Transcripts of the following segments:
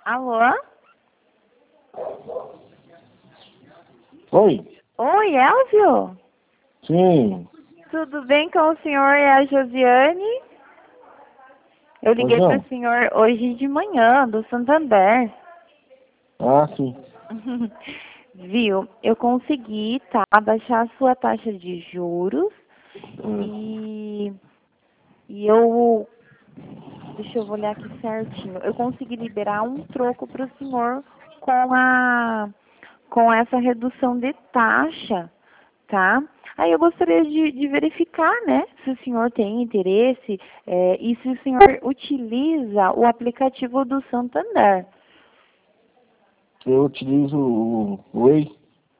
Alô? Oi? Oi, Elvio? Sim. Tudo bem com o senhor e a Josiane? Eu Pois liguei para não? o senhor hoje de manhã, do Santander. Ah, sim. Viu? Eu consegui, tá, baixar a sua taxa de juros Hum. e eu... Deixa eu olhar aqui certinho. Eu consegui liberar um troco para o senhor com essa redução de taxa, tá? Aí eu gostaria de verificar, né, se o senhor tem interesse e se o senhor utiliza o aplicativo do Santander. Eu utilizo o Way,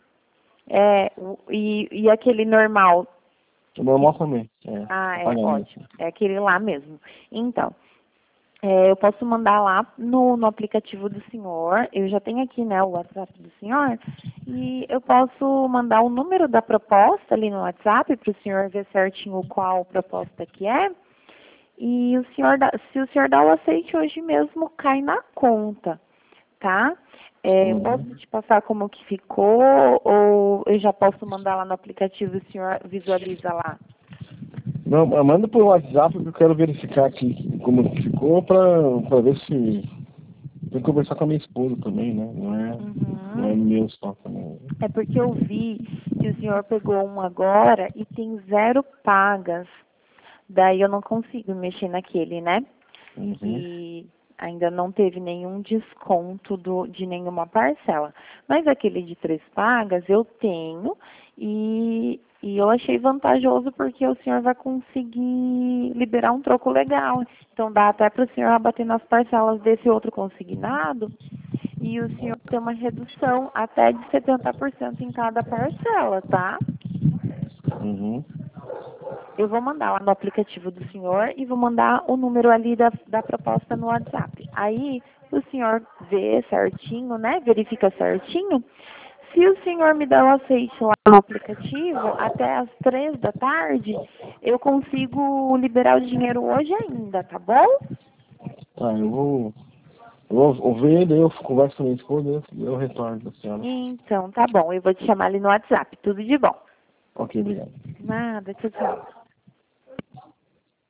E aquele normal. o normal também. Ah, é Pagamento. ótimo. É aquele lá mesmo. Então, eu posso mandar lá no aplicativo do senhor. Eu já tenho aqui, né, o WhatsApp do senhor. E eu posso mandar o número da proposta ali no WhatsApp para o senhor ver certinho qual proposta que é. E se o senhor dá o aceite hoje mesmo, cai na conta, tá? Eu posso Uhum. te passar como que ficou ou eu já posso mandar lá no aplicativo e o senhor visualiza lá? Não, manda por WhatsApp que eu quero verificar aqui como que ficou pra ver se... Tem que conversar com a minha esposa também, né? Não é Uhum. meu só também. É porque eu vi que o senhor pegou um agora e tem 0 pagas. Daí eu não consigo mexer naquele, né? Uhum. Que ainda não teve nenhum desconto de nenhuma parcela. Mas aquele de 3 pagas eu tenho e eu achei vantajoso porque o senhor vai conseguir liberar um troco legal. Então dá até para o senhor abater nas parcelas desse outro consignado e o senhor ter uma redução até de 70% em cada parcela, tá? Uhum. Eu vou mandar lá no aplicativo do senhor e vou mandar o número ali da proposta no WhatsApp. Aí o senhor vê certinho, né? Verifica certinho. Se o senhor me dá o aceite lá no aplicativo, até às 3 da tarde, eu consigo liberar o dinheiro hoje ainda, tá bom? Tá, eu vou ver, daí eu converso com a minha esposa e eu retorno da senhora. Então, tá bom. Eu vou te chamar ali no WhatsApp. Tudo de bom. Ok, obrigado. Nada, tchau, tchau.